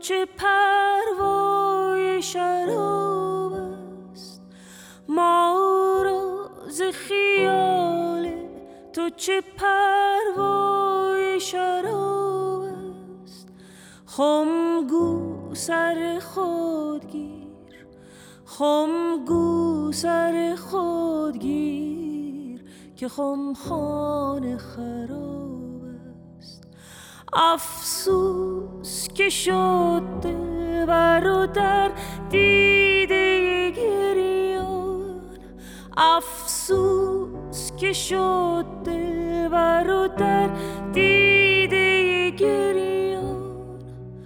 چه پروای شراب است، ما را ز خیال تو چه پروای شراب است. خم گو سر خود گیر، خم گو سر خود گیر که خمخانه خراب است. افسوس که شد دلبر و در دیده گریان، افسوس که شد دلبر و در دیده گریان.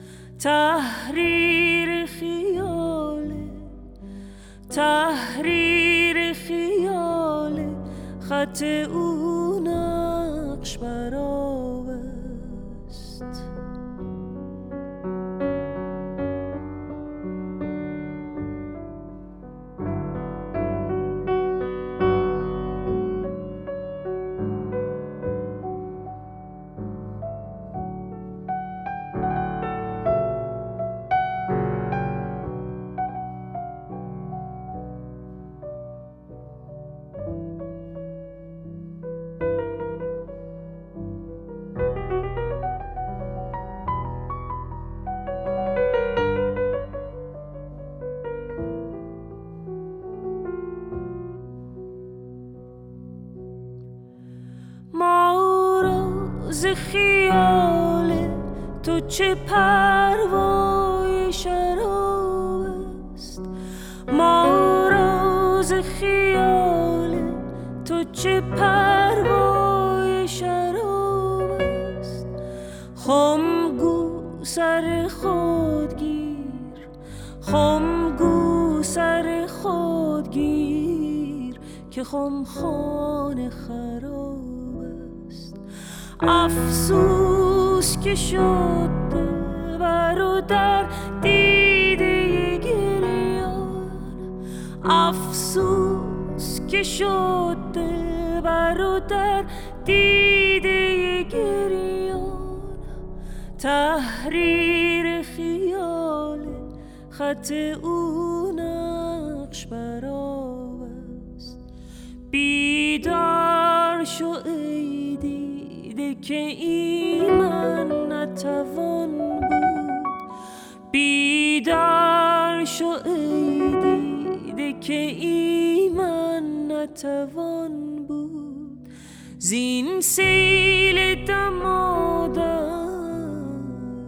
تحریر خیاله، تحریر خیاله، خط او نقش برآب است. ز خیال تو چه پروای شراب است، ما را ز خیال تو چه پروای شراب است. خم گو سر خود گیر، خم گو سر خود گیر که خمخانه خراب. افسوس که شد دلبر و در دیده گریان، افسوس که شد دلبر و در دیده گریان. تحریر خیال خط او نقش برآب است. بیدار شو ای دیده که ایمن نتوان بود، بیدار شو ای دیده که ایمن نتوان بود. زین سیل دمادم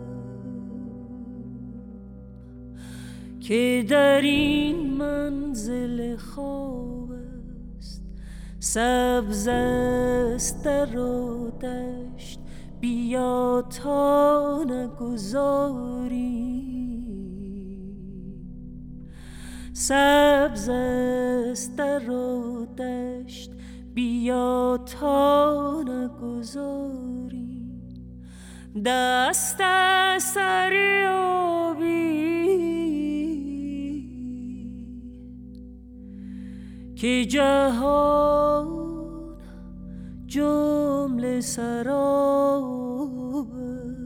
که در این منزل خواب است، سبز است در و دشت بیا تا نگذاری، سبز است در و دشت بیا تا نگذاری. دست از سر آبی که جهان جمله سراب